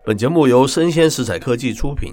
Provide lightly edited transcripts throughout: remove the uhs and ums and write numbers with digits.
本节目由生鲜食材科技出品，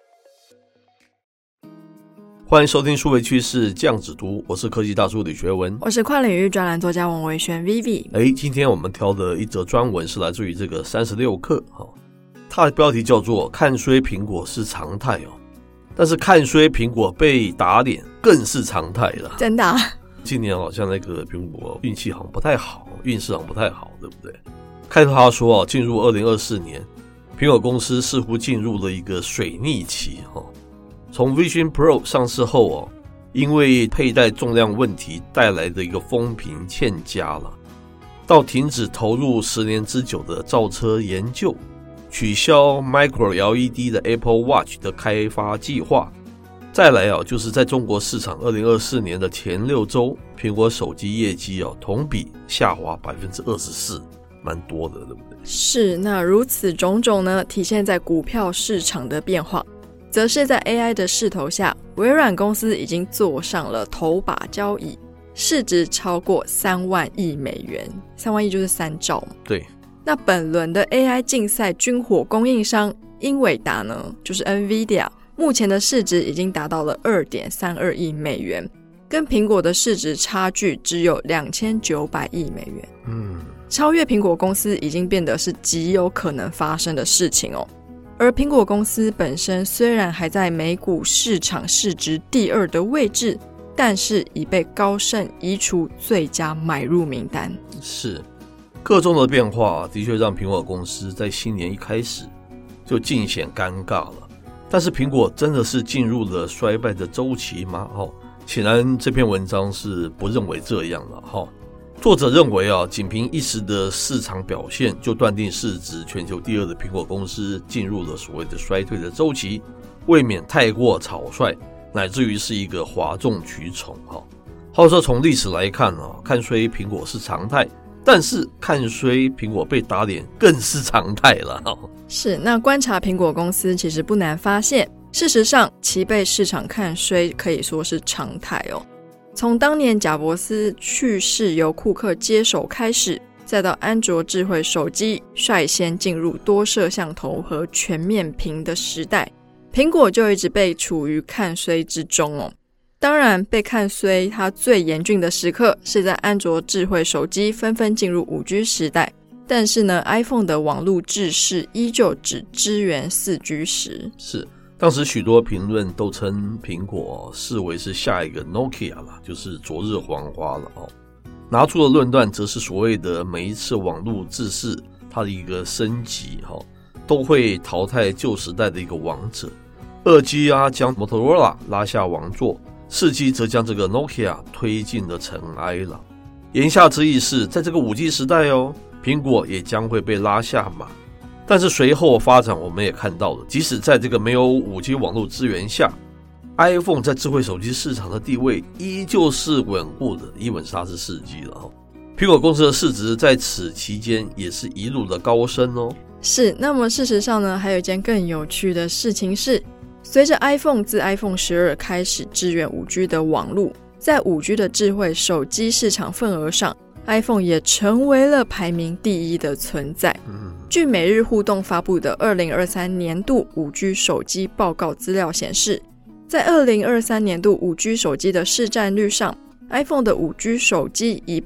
欢迎收听数位趋势酱子读，我是科技大叔李学文， 我是跨领域专栏作家王维轩 Vivi。 今天我们挑的一则专文是来自于这个36氪，它的标题叫做看衰苹果是常态但是看衰苹果被打脸更是常态了。 真的今年好像那个苹果运气好像不太好，运势好像不太好，对不对？开头他说进入2024年，苹果公司似乎进入了一个水逆期。从 Vision Pro 上市后因为佩戴重量问题带来的一个风评欠佳了，到停止投入10年之久的造车研究，取消 Micro LED 的 Apple Watch 的开发计划，再来就是在中国市场2024年的前6周，苹果手机业绩同比下滑 24%， 蛮多的，对不对？ 是，那如此种种呢，体现在股票市场的变化，则是在 AI 的势头下，微软公司已经坐上了头把交椅，市值超过3万亿美元，3万亿就是3兆嘛。 对。 那本轮的 AI 竞赛军火供应商英伟达呢，就是 NVIDIA， 目前的市值已经达到了 2.32 亿美元，跟苹果的市值差距只有2900亿美元。超越苹果公司已经变得是极有可能发生的事情而苹果公司本身虽然还在美股市场市值第2的位置，但是已被高盛移除最佳买入名单。 是，各种的变化的确让苹果公司在新年一开始就尽显尴尬了。但是苹果真的是进入了衰败的周期吗？显然这篇文章是不认为这样了。作者认为仅凭一时的市场表现就断定市值全球第2的苹果公司进入了所谓的衰退的周期，未免太过草率，乃至于是一个哗众取宠。或者说从历史来看看衰苹果是常态，但是看衰苹果被打脸更是常态了。 是，那观察苹果公司其实不难发现，事实上其被市场看衰可以说是常态从当年贾伯斯去世由库克接手开始，再到安卓智慧手机率先进入多摄像头和全面屏的时代，苹果就一直被处于看衰之中当然被看衰它最严峻的时刻是在安卓智慧手机纷纷进入 5G 时代，但是呢 iPhone 的网路制式依旧只支援 4G 时。 是，当时许多评论都称苹果视为是下一个 Nokia 了，就是昨日黄花了拿出的论断则是所谓的每一次网路制式它的一个升级都会淘汰旧时代的一个王者。2G 将 Motorola 拉下王座，4G 则将这个 Nokia 推进了尘埃了。言下之意是在这个 5G 时代苹果也将会被拉下马。但是随后发展我们也看到了，即使在这个没有 5G 网络资源下， iPhone 在智慧手机市场的地位依旧是稳固的，因为它是 4G 了苹果公司的市值在此期间也是一路的高升是，那么事实上呢，还有一件更有趣的事情是，随着 iPhone 自 iPhone 12开始支援 5G 的网路，在 5G 的智慧手机市场份额上， iPhone 也成为了排名第1的存在。据每日互动发布的2023年度 5G 手机报告资料显示，在2023年度 5G 手机的市占率上， iPhone 的 5G 手机以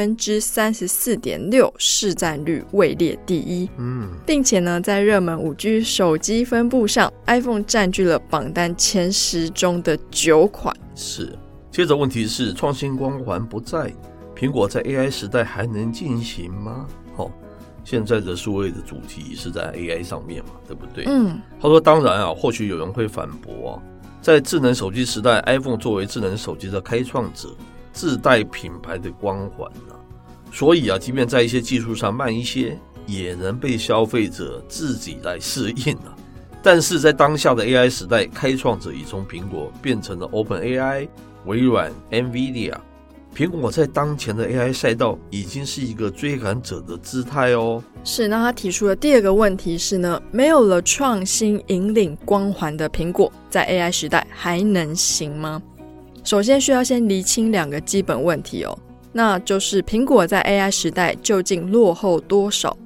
34.6% 市占率位列第1，并且呢，在热门 5G 手机分布上， iPhone 占据了榜单前10中的9款。 是，接着问题是创新光环不在，苹果在 AI 时代还能进行吗？现在的数位的主题是在 AI 上面嘛，对不对？他说当然或许有人会反驳在智能手机时代， iPhone 作为智能手机的开创者，自带品牌的光环所以即便在一些技术上慢一些，也能被消费者自己来适应但是在当下的 AI 时代，开创者已从苹果变成了 OpenAI、微软、NVIDIA。苹果在当前的 AI 赛道已经是一个追赶者的姿态是，那他提出的第2个问题是呢，没有了创新引领光环的苹果，在 AI 时代还能行吗？首先需要先厘清2个基本问题那就是苹果在 AI 时代究竟落后多少？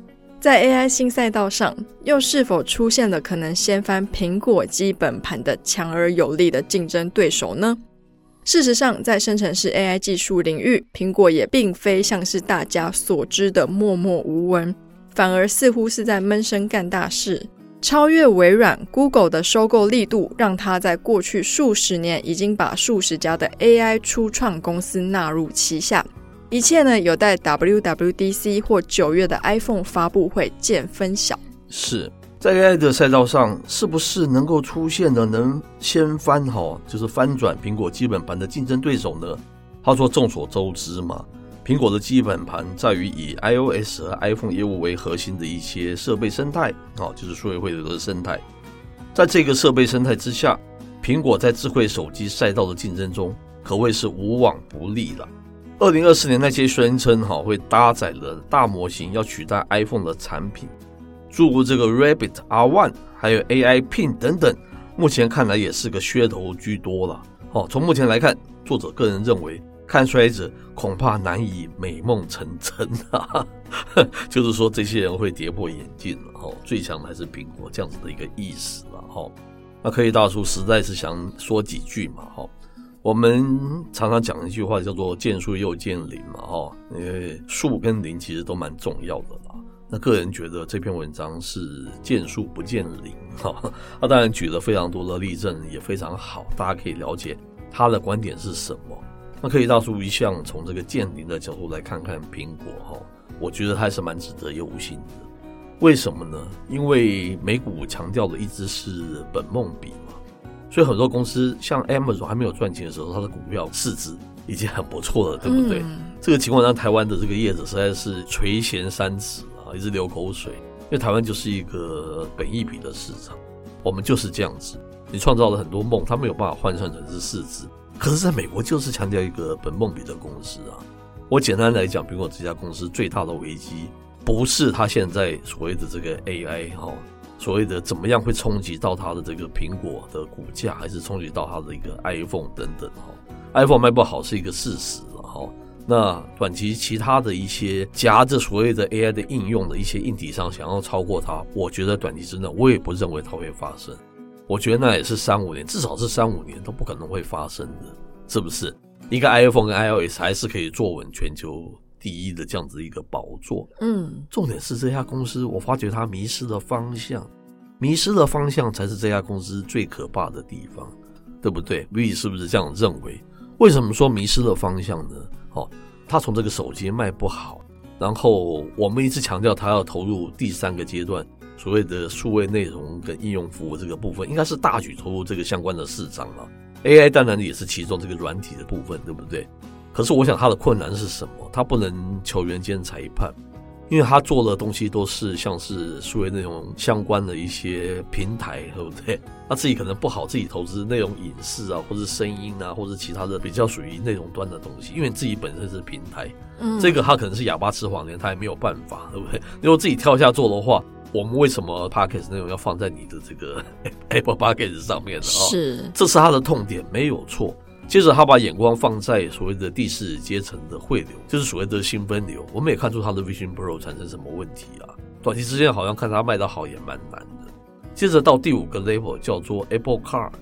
在 AI 新赛道上，又是否出现了可能掀翻苹果基本盘的强而有力的竞争对手呢？事实上，在生成式 AI 技术领域，苹果也并非像是大家所知的默默无闻，反而似乎是在闷声干大事。超越微软、Google 的收购力度，让它在过去数十年已经把数十家的 AI 初创公司纳入旗下。一切呢，有待 WWDC 或9月的 iPhone 发布会见分晓。 是在 AI 的赛道上，是不是能够出现的能掀翻就是翻转苹果基本盘的竞争对手呢？他说众所周知嘛，苹果的基本盘在于以 iOS 和 iPhone 业务为核心的一些设备生态，就是数位汇流的生态。在这个设备生态之下，苹果在智慧手机赛道的竞争中可谓是无往不利了。2024年那些宣称会搭载了大模型要取代 iPhone 的产品，诸如这个 Rabbit R1 还有 AI Pin 等等，目前看来也是个噱头居多了。从目前来看，作者个人认为看衰者恐怕难以美梦成真就是说这些人会跌破眼镜了最强的还是苹果，这样子的一个意思了那科技大叔实在是想说几句嘛我们常常讲一句话叫做见树又见林嘛因为树跟林其实都蛮重要的啦。那个人觉得这篇文章是见树不见林他当然举了非常多的例证，也非常好，大家可以了解他的观点是什么。那科技大叔一向从这个见林的角度来看看苹果我觉得他还是蛮值得忧心的。为什么呢？因为美股强调的一直是本梦比嘛，所以很多公司像 Amazon 还没有赚钱的时候，它的股票市值已经很不错了，对不对？这个情况让台湾的这个业者实在是垂涎三尺一直流口水，因为台湾就是一个本益比的市场，我们就是这样子，你创造了很多梦，它没有办法换算成是市值，可是在美国就是强调一个本梦比的公司我简单来讲，苹果这家公司最大的危机不是它现在所谓的这个 AI 所谓的怎么样会冲击到它的这个苹果的股价，还是冲击到它的一个 iPhone 等等iPhone 卖不好是一个事实那短期其他的一些夹着所谓的 AI 的应用的一些硬体上想要超过它，我觉得短期之内我也不认为它会发生。我觉得那也是3-5年，至少是3-5年都不可能会发生的，是不是？一个 iPhone 跟 iOS 还是可以坐稳全球第一的这样子一个宝座。重点是这家公司我发觉它迷失了方向，迷失了方向才是这家公司最可怕的地方，对不对？ V 是不是这样认为？为什么说迷失了方向呢？他从这个手机卖不好，然后我们一直强调他要投入第3个阶段，所谓的数位内容跟应用服务这个部分，应该是大举投入这个相关的市场了。AI 当然也是其中这个软体的部分，对不对？可是我想他的困难是什么？他不能球员兼裁判，因为他做的东西都是像是数位内容相关的一些平台，对不对？他自己可能不好自己投资内容影视或是声音或是其他的比较属于内容端的东西，因为自己本身是平台，这个他可能是哑巴吃黄连，他也没有办法，对不对？如果自己跳下做的话，我们为什么 Podcast 内容要放在你的这个 Apple Podcast 上面呢？ 是， 这是他的痛点，没有错。接着他把眼光放在所谓的第4阶层的汇流，就是所谓的新分流。我们也看出他的 Vision Pro 产生什么问题短期之间好像看他卖得好也蛮难的。接着到第5个 level 叫做 Apple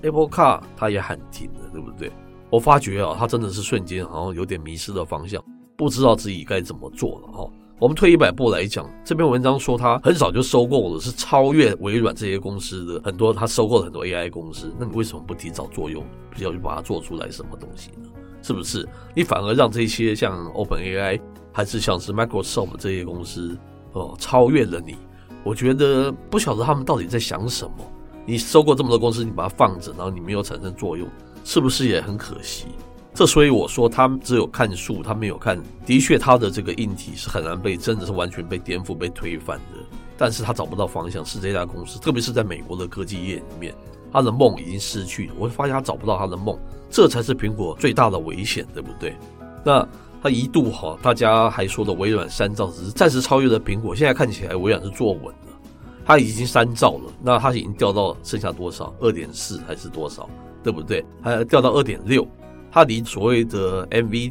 Car 他也喊停了，对不对？我发觉他真的是瞬间好像有点迷失了方向，不知道自己该怎么做了我们退100步来讲，这篇文章说他很早就收购了，是超越微软这些公司的很多，他收购了很多 AI 公司，那你为什么不提早作用，不要去把它做出来什么东西呢？是不是？你反而让这些像 OpenAI 还是像是 Microsoft 这些公司超越了你，我觉得不晓得他们到底在想什么。你收购这么多公司，你把它放着，然后你没有产生作用，是不是也很可惜？这所以我说他只有看数，他没有看，的确他的这个硬体是很难被真的是完全被颠覆被推翻的，但是他找不到方向，是这家公司特别是在美国的科技业里面，他的梦已经失去了，我会发现他找不到他的梦，这才是苹果最大的危险，对不对？那他一度大家还说的微软3兆只是暂时超越了苹果，现在看起来微软是坐稳了，他已经3兆了，那他已经掉到剩下多少 2.4 还是多少，对不对？还掉到 2.6，他离所谓的 NVIDIA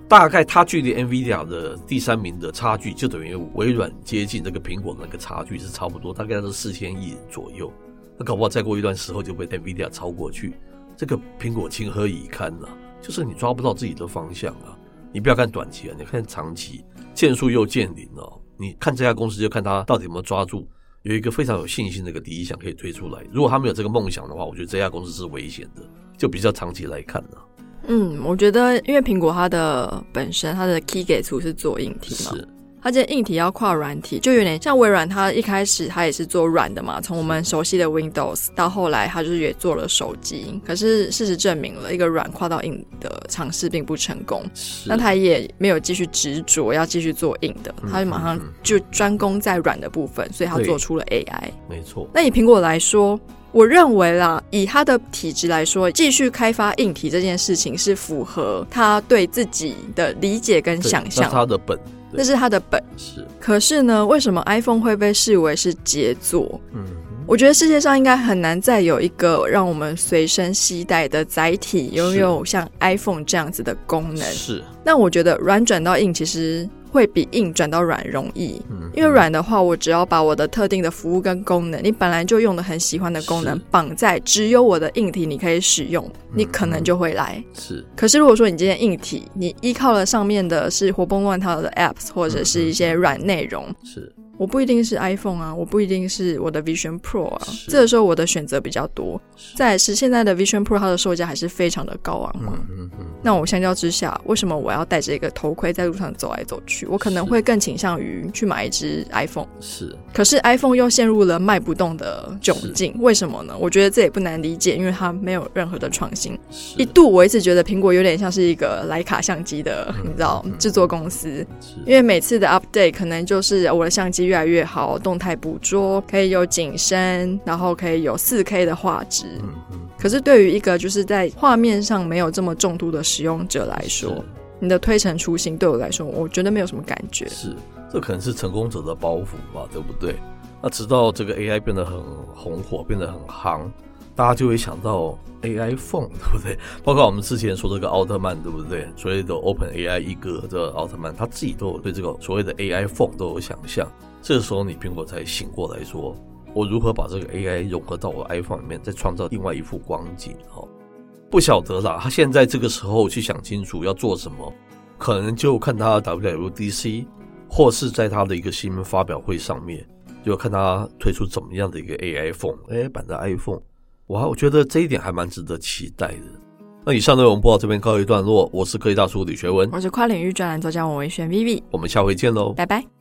大概它距离 NVIDIA 的第3名的差距，就等于微软接近这个苹果的那个差距是差不多，大概是4000亿左右。那搞不好再过一段时候就被 NVIDIA 超过去，这个苹果情何以堪啊？就是你抓不到自己的方向啊！你不要看短期啊，你看长期，见树又见林哦。你看这家公司就看它到底有没有抓住，有一个非常有信心的一个理想可以推出来。如果他没有这个梦想的话，我觉得这家公司是危险的，就比较长期来看啊。 我觉得因为苹果它的本身它的 key 给出是做硬体嘛， 是它这硬体要跨软体，就有点像微软，它一开始它也是做软的嘛，从我们熟悉的 Windows 到后来它就是也做了手机，可是事实证明了一个软跨到硬的尝试并不成功，那它也没有继续执着要继续做硬的，它就马上就专攻在软的部分，所以它做出了 AI。 没错。 那以苹果来说，我认为啦，以他的体质来说，继续开发硬体这件事情是符合他对自己的理解跟想象， 那是他的本， 那是他的本。 是。 可是呢，为什么 iPhone 会被视为是杰作？我觉得世界上应该很难再有一个让我们随身携带的载体拥有像 iPhone 这样子的功能。 是。 那我觉得软转到硬其实会比硬转到软容易，因为软的话我只要把我的特定的服务跟功能，你本来就用的很喜欢的功能绑在只有我的硬体你可以使用，你可能就会来。 是。 可是如果说你今天硬体你依靠了上面的是活蹦乱跳的 apps 或者是一些软内容， 是，我不一定是 iPhone 啊，我不一定是我的 Vision Pro 啊，这个时候我的选择比较多。再来是现在的 Vision Pro 它的售价还是非常的高昂嘛，那我相较之下，为什么我要戴着一个头盔在路上走来走去？我可能会更倾向于去买一只 iPhone。 是。 可是 iPhone 又陷入了卖不动的窘境，为什么呢？我觉得这也不难理解，因为它没有任何的创新。一度我一直觉得苹果有点像是一个徕卡相机的，你知道，制作公司，因为每次的 update 可能就是我的相机越来越好，动态捕捉可以有景深，然后可以有 4K 的画质。可是对于一个就是在画面上没有这么重度的使用者来说，你的推陈出新对我来说我觉得没有什么感觉。 是，这可能是成功者的包袱吧，对不对？那直到这个 AI 变得很红火，变得很夯，大家就会想到 AI Phone， 对不对？包括我们之前说这个奥特曼，对不对？所谓的 OpenAI 一哥这个奥特曼，他自己都有对这个所谓的 AI Phone 都有想象。这个时候你苹果才醒过来说，我如何把这个 AI 融合到我的 iPhone 里面，再创造另外一幅光景。不晓得啦，他现在这个时候去想清楚要做什么，可能就看他 WWDC 或是在他的一个新闻发表会上面，就看他推出怎么样的一个 AI Phone 版的 iPhone。我觉得这一点还蛮值得期待的。那以上内容播到这边告一段落，我是科技大叔李学文， 我是跨领域专栏作家王维轩 Vivi， 我们下回见喽， 拜拜。